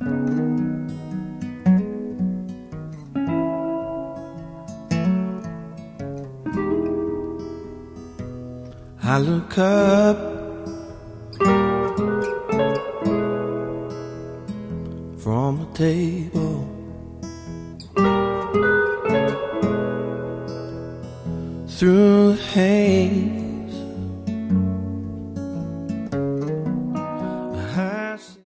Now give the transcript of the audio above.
I look up from the table, through the haze